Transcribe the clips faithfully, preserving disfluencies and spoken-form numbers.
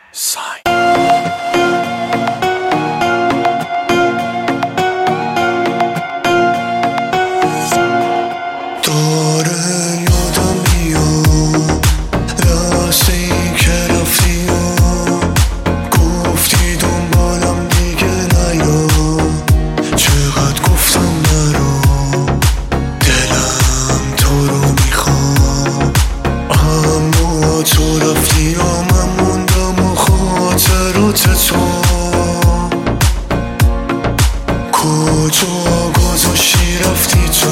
سای داره یادم میاد لحظه ای که رفتی و گفتی دنبالم دیگه نیا. چقدر گفتم نرو، دلم تو رو میخوام، اما تو رفتی و من موندم و خاطرات تو کجا گذاشتی رفتی تو.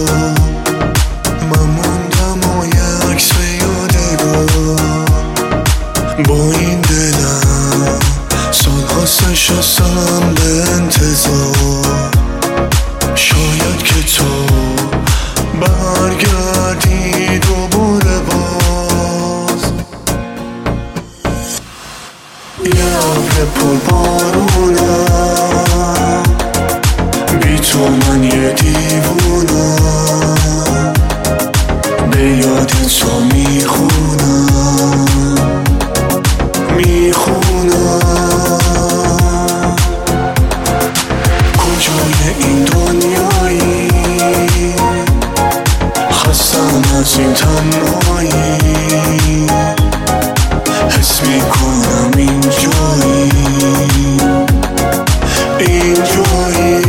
من موندم و یه عکس به یادگار با این دلم سالهاست نشستم به انتظار. شاید که تو برگردی دوباره باز. یه ابر پر بارونم بی تو من یه دیوونم، به یاد تو میخونم میخونم. کجای این دنیایی خستم از این تنهایی، حس میکنم اینجایی اینجایی.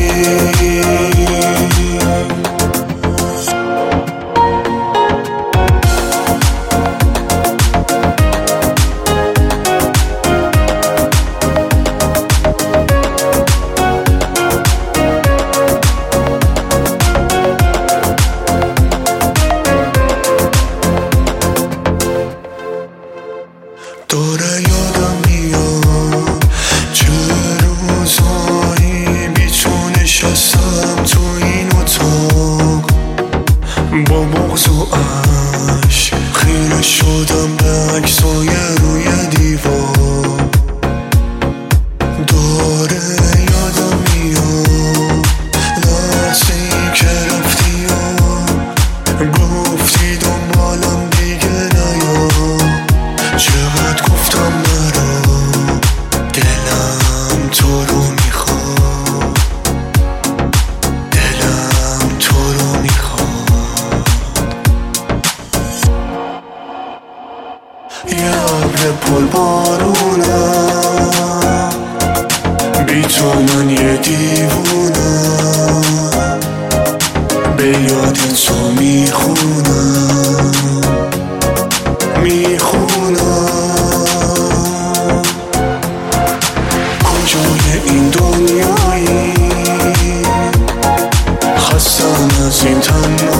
داره یادم میاد چه روزایی بی تو نشستم تو این اتاق با بغض و عشق خیره شدم به عکسای روی دیوار. داره یادم میاد لحظه ای که رفتی و گفتی دنبالم دیگه نیا. چقدر گفتم نرو، دلم تو رو میخواد، دلم تو رو میخواد. یه ابر پر بارونم بی تو من یه دیوونم، به یاد تو میخونم میخونم. کجای این دنیایی خستم از این تنهایی.